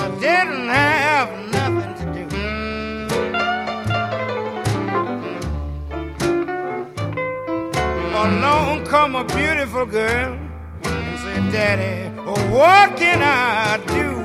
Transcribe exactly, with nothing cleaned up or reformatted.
I didn't have nothing to do. Along come a beautiful girl and said, Daddy, what can I do?